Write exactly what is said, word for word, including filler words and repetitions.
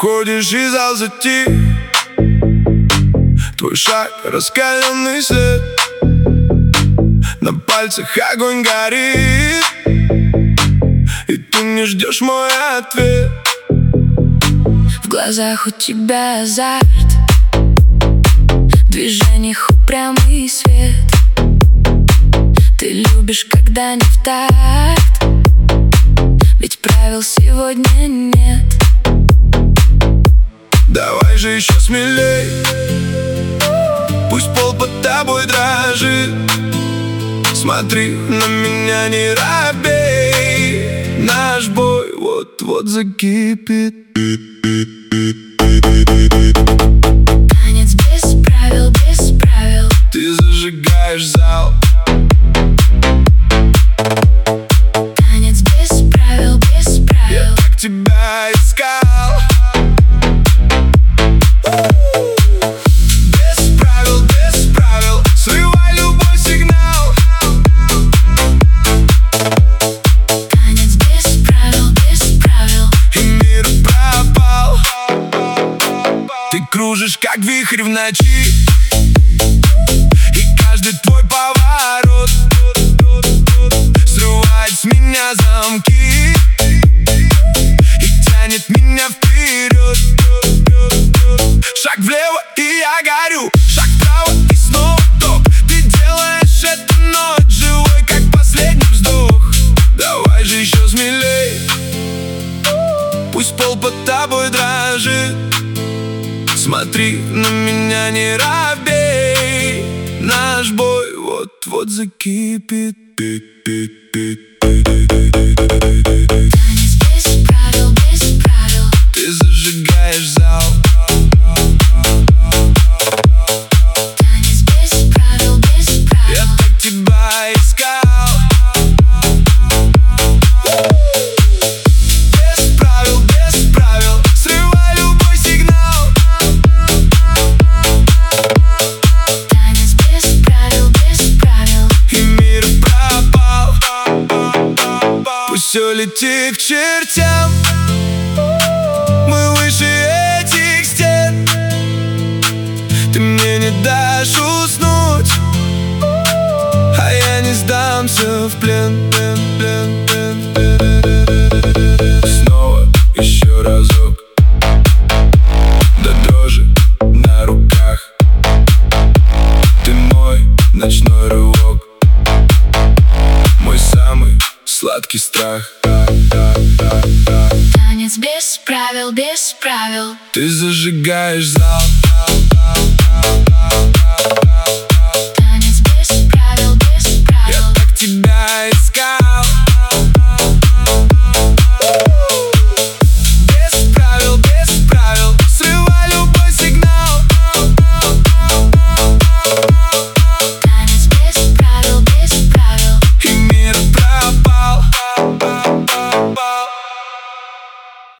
Выходишь из зал затих, твой шаг раскаленный след, на пальцах огонь горит, и ты не ждешь мой ответ. В глазах у тебя азарт, в движениях упрямый свет. Ты любишь, когда не в такт, ведь правил сегодня нет. Давай же еще смелей, пусть пол под тобой дрожит. Смотри на меня, не робей, наш бой вот-вот закипит. Танец без правил, без правил. Ты зажигаешь зал. Танец без правил, без правил. Я так тебя искал. Без правил, без правил. Срывай любой сигнал. Танец без правил, без правил. И мир пропал. Ты кружишь, как вихрь в ночи, и каждый твой поворот срывает с меня замки и тянет меня вперед. Шаг влево, и я горю. Шаг вправо, и снова топ. Ты делаешь эту ночь живой, как последний вздох. Давай же еще смелей, пусть пол под тобой дрожит. Смотри на меня, не робей, наш бой вот-вот закипит. Танец без правил, без правил. Ты зажигаешь зал. Танец без правил, без правил. Я так тебя искал. Без правил, без правил. Срывай любой сигнал. Танец без правил, без правил. И мир пропал. Пусть все летит к чертям, мы выше этих стен. Ты мне не дашь уснуть, а я не сдамся в плен, плен, плен, плен, плен. Снова еще разок, до дрожи на руках. Ты мой ночной рывок, мой самый сладкий страх. Танец без правил, без правил. Ты зажигаешь зал.